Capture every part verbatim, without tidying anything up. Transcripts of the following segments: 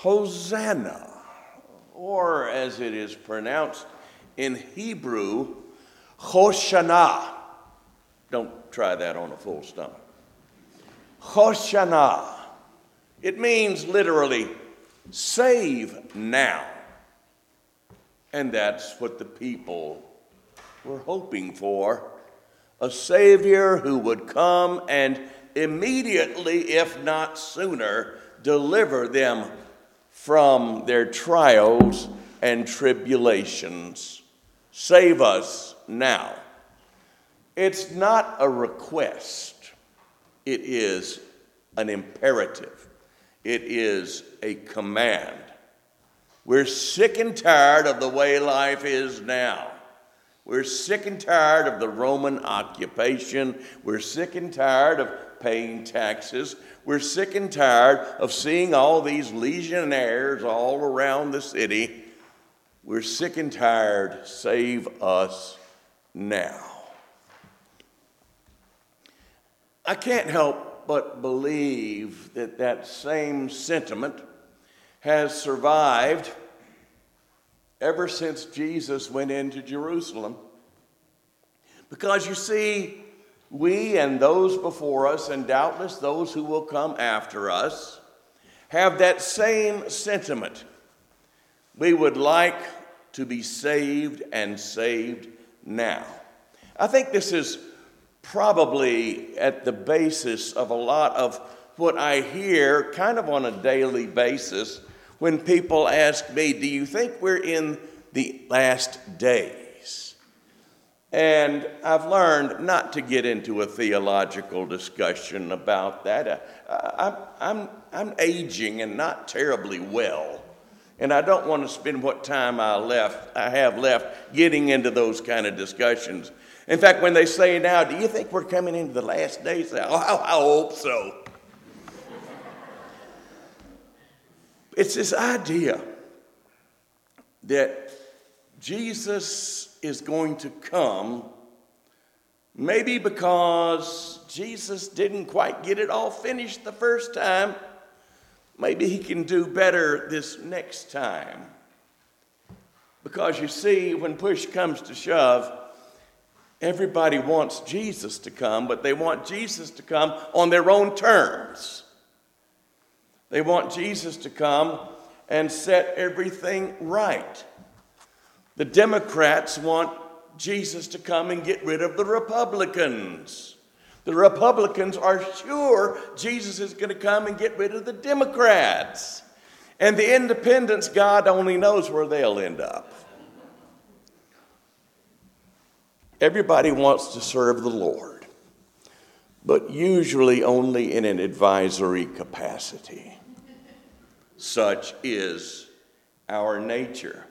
Hosanna, or as it is pronounced in Hebrew, Hoshana. Don't try that on a full stomach. Hoshana. It means literally, save now. And that's what the people were hoping for. A Savior who would come and immediately, if not sooner, deliver them from their trials and tribulations. Save us now. It's not a request. It is an imperative. It is a command. We're sick and tired of the way life is now. We're sick and tired of the Roman occupation. We're sick and tired of paying taxes. We're sick and tired of seeing all these legionnaires all around the city. We're sick and tired. Save us now. I can't help but believe that that same sentiment has survived ever since Jesus went into Jerusalem. Because you see, we and those before us, and doubtless those who will come after us, have that same sentiment. We would like to be saved and saved now. I think this is probably at the basis of a lot of what I hear kind of on a daily basis when people ask me, do you think we're in the last days? And I've learned not to get into a theological discussion about that. I, I'm, I'm, I'm aging and not terribly well. And I don't want to spend what time I left, I have left getting into those kind of discussions. In fact, when they say now, do you think we're coming into the last days? Oh, I, I hope so. It's this idea that Jesus is going to come, maybe because Jesus didn't quite get it all finished the first time. Maybe he can do better this next time. Because you see, when push comes to shove, everybody wants Jesus to come, but they want Jesus to come on their own terms. They want Jesus to come and set everything right. The Democrats want Jesus to come and get rid of the Republicans. The Republicans are sure Jesus is going to come and get rid of the Democrats. And the independents, God only knows where they'll end up. Everybody wants to serve the Lord, but usually only in an advisory capacity. Such is our nature.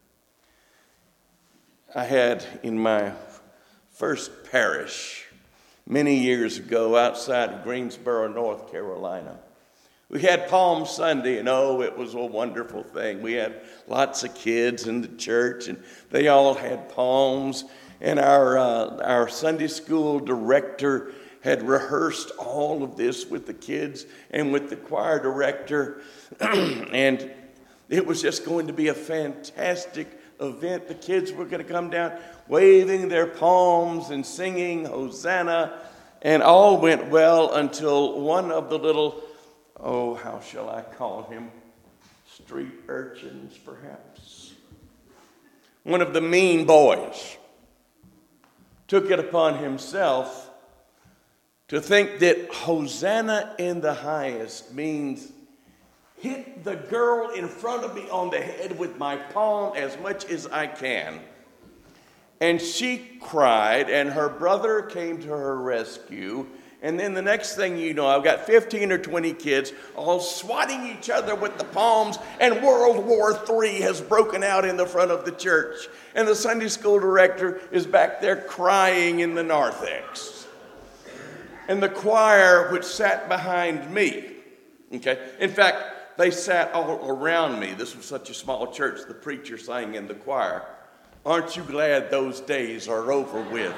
I had in my first parish many years ago outside of Greensboro, North Carolina, we had Palm Sunday, and oh, it was a wonderful thing. We had lots of kids in the church, and they all had palms. And our uh, our Sunday school director had rehearsed all of this with the kids and with the choir director. And it was just going to be a fantastic event. The kids were going to come down waving their palms and singing Hosanna. And all went well until one of the little, oh, how shall I call him? Street urchins, perhaps. One of the mean boys took it upon himself to think that Hosanna in the highest means hit the girl in front of me on the head with my palm as much as I can. And she cried, and her brother came to her rescue. And then the next thing you know, I've got fifteen or twenty kids all swatting each other with the palms, and World War Three has broken out in the front of the church. And the Sunday school director is back there crying in the narthex. And the choir, which sat behind me, okay, in fact, they sat all around me. This was such a small church, the preacher sang in the choir. Aren't you glad those days are over with?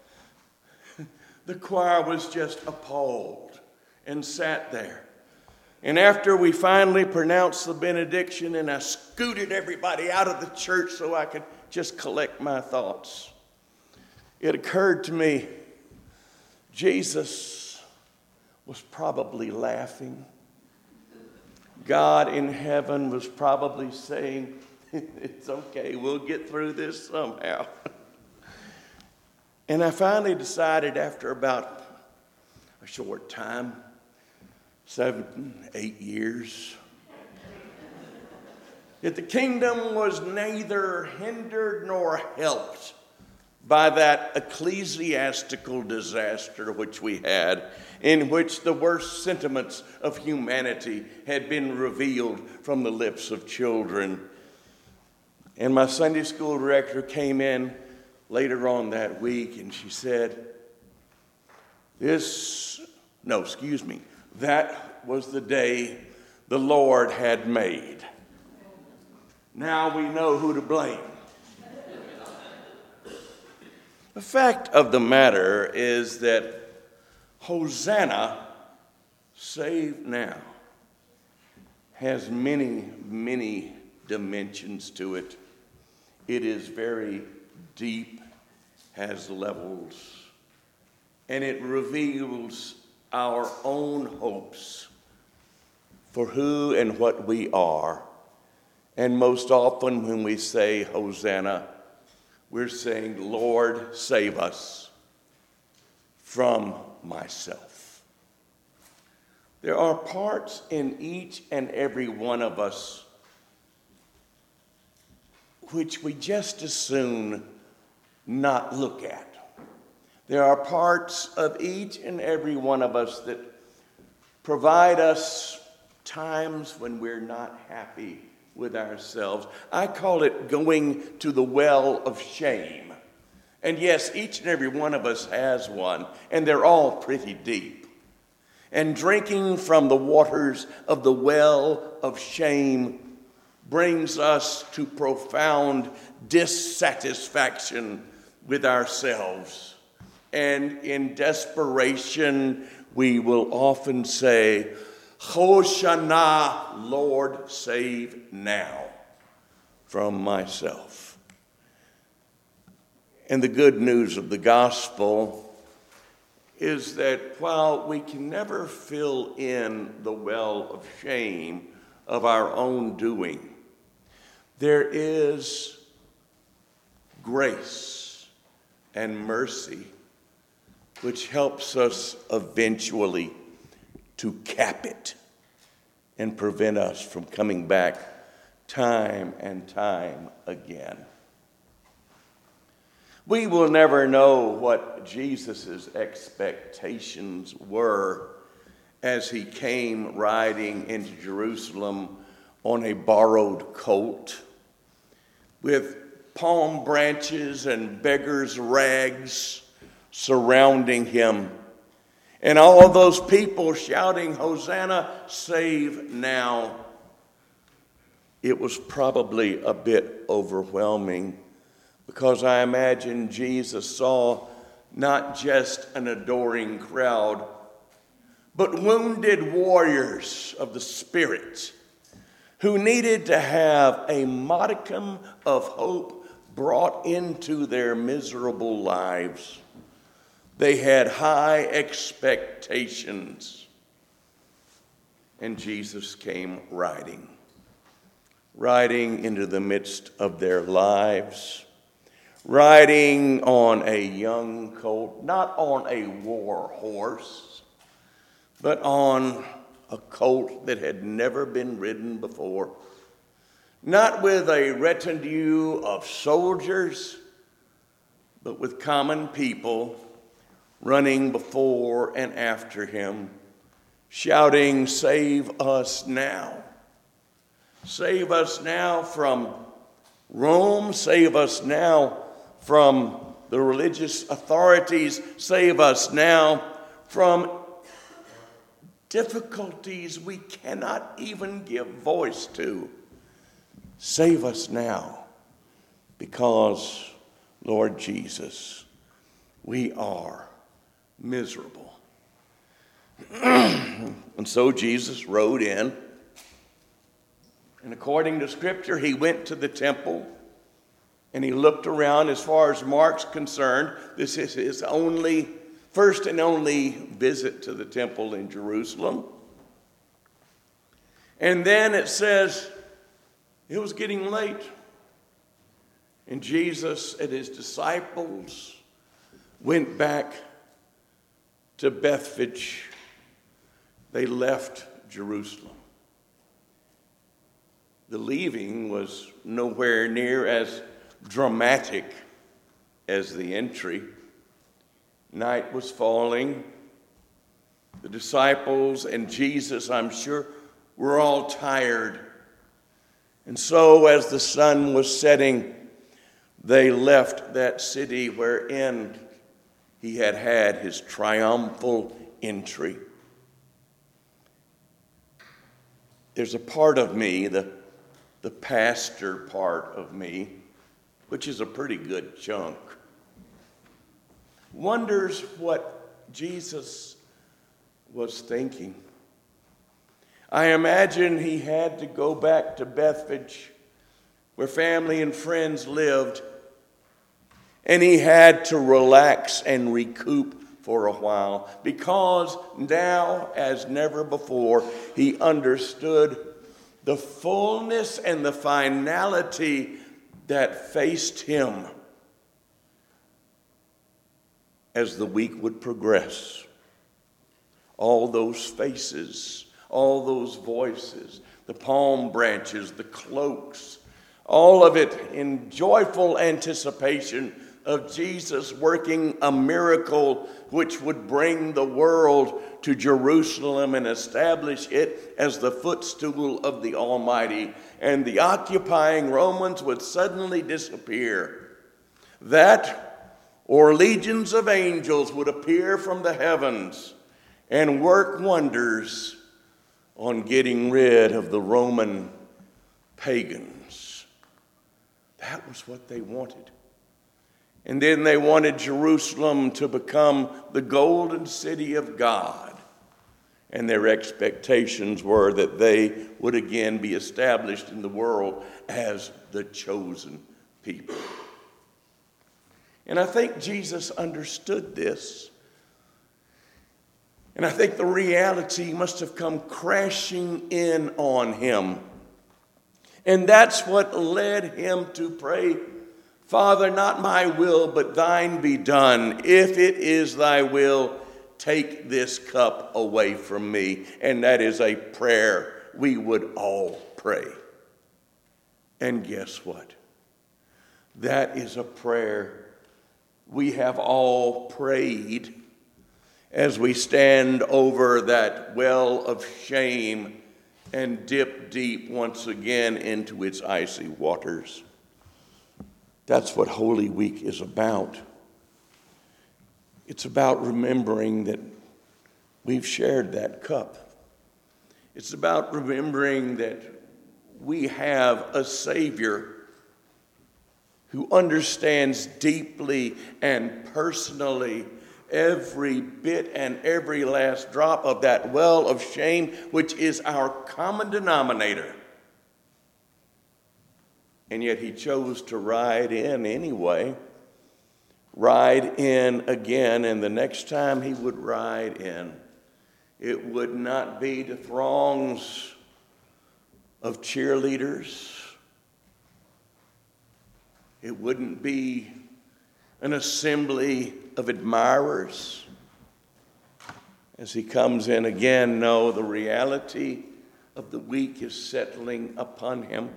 The choir was just appalled and sat there. And after we finally pronounced the benediction and I scooted everybody out of the church so I could just collect my thoughts, it occurred to me, Jesus was probably laughing. God in heaven was probably saying, it's okay, we'll get through this somehow. And I finally decided after about a short time, seven, eight years, that the kingdom was neither hindered nor helped by that ecclesiastical disaster which we had, in which the worst sentiments of humanity had been revealed from the lips of children. And my Sunday school director came in later on that week and she said, this, no, excuse me, that was the day the Lord had made. Now we know who to blame. The fact of the matter is that Hosanna, save now, has many, many dimensions to it. It is very deep, has levels, and it reveals our own hopes for who and what we are. And most often when we say Hosanna, we're saying, Lord, save us from myself. There are parts in each and every one of us which we just as soon not look at. There are parts of each and every one of us that provide us times when we're not happy with ourselves. I call it going to the well of shame. And yes, each and every one of us has one, and they're all pretty deep. And drinking from the waters of the well of shame brings us to profound dissatisfaction with ourselves. And in desperation, we will often say, Hosanna, Lord, save now from myself. And the good news of the gospel is that while we can never fill in the well of shame of our own doing, there is grace and mercy which helps us eventually to cap it and prevent us from coming back time and time again. We will never know what Jesus' expectations were as he came riding into Jerusalem on a borrowed colt with palm branches and beggars' rags surrounding him. And all of those people shouting, Hosanna, save now. It was probably a bit overwhelming because I imagine Jesus saw not just an adoring crowd, but wounded warriors of the Spirit who needed to have a modicum of hope brought into their miserable lives. They had high expectations. And Jesus came riding, riding into the midst of their lives, riding on a young colt, not on a war horse, but on a colt that had never been ridden before, not with a retinue of soldiers, but with common people running before and after him, shouting, save us now. Save us now from Rome. Save us now from the religious authorities. Save us now from difficulties we cannot even give voice to. Save us now because, Lord Jesus, we are miserable. And so Jesus rode in. And according to Scripture, he went to the temple and he looked around. As far as Mark's concerned, this is his only, first and only visit to the temple in Jerusalem. And then it says it was getting late. And Jesus and his disciples went back to Bethphage. They left Jerusalem. The leaving was nowhere near as dramatic as the entry. Night was falling. The disciples and Jesus, I'm sure, were all tired. And so as the sun was setting, they left that city wherein he had had his triumphal entry. There's a part of me, the, the pastor part of me, which is a pretty good chunk, wonders what Jesus was thinking. I imagine he had to go back to Bethphage, where family and friends lived, and he had to relax and recoup for a while, because now, as never before, he understood the fullness and the finality that faced him as the week would progress. All those faces, all those voices, the palm branches, the cloaks, all of it in joyful anticipation of Jesus working a miracle which would bring the world to Jerusalem and establish it as the footstool of the Almighty. And the occupying Romans would suddenly disappear. That, or legions of angels would appear from the heavens and work wonders on getting rid of the Roman pagans. That was what they wanted. And then they wanted Jerusalem to become the golden city of God. And their expectations were that they would again be established in the world as the chosen people. And I think Jesus understood this. And I think the reality must have come crashing in on him. And that's what led him to pray, Father, not my will, but thine be done. If it is thy will, take this cup away from me. And that is a prayer we would all pray. And guess what? That is a prayer we have all prayed as we stand over that well of shame and dip deep once again into its icy waters. That's what Holy Week is about. It's about remembering that we've shared that cup. It's about remembering that we have a Savior who understands deeply and personally every bit and every last drop of that well of shame, which is our common denominator. And yet he chose to ride in anyway, ride in again, and the next time he would ride in, it would not be to throngs of cheerleaders. It wouldn't be an assembly of admirers. As he comes in again, no, the reality of the week is settling upon him.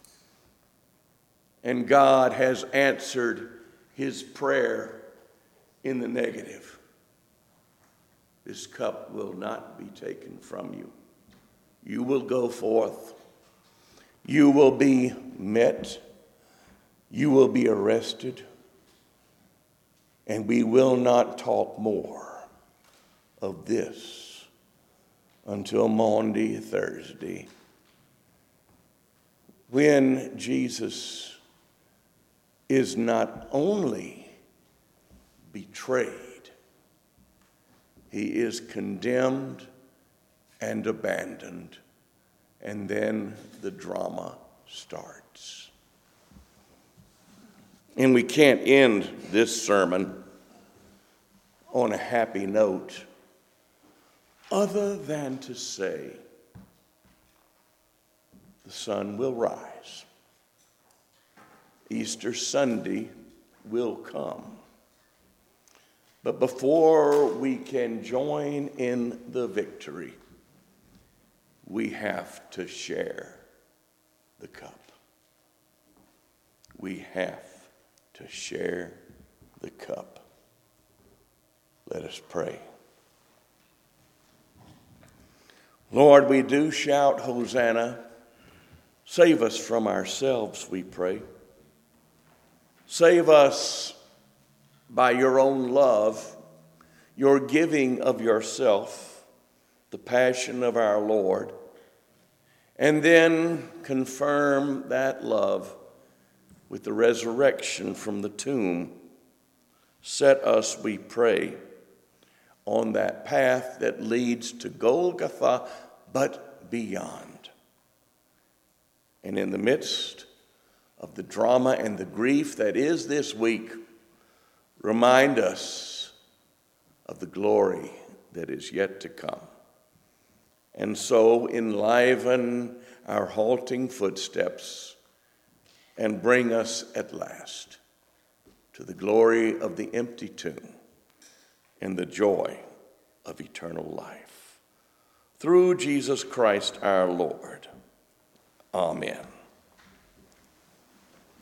And God has answered his prayer in the negative. This cup will not be taken from you. You will go forth. You will be met. You will be arrested. And we will not talk more of this until Maundy, Thursday, when Jesus is not only betrayed, he is condemned and abandoned. And then the drama starts. And we can't end this sermon on a happy note other than to say the sun will rise. Easter Sunday will come. But before we can join in the victory, we have to share the cup. We have to share the cup. Let us pray. Lord, we do shout Hosanna. Save us from ourselves, we pray. Save us by your own love, your giving of yourself, the passion of our Lord, and then confirm that love with the resurrection from the tomb. Set us, we pray, on that path that leads to Golgotha, but beyond. And in the midst of the drama and the grief that is this week, remind us of the glory that is yet to come. And so enliven our halting footsteps and bring us at last to the glory of the empty tomb and the joy of eternal life. Through Jesus Christ our Lord. Amen.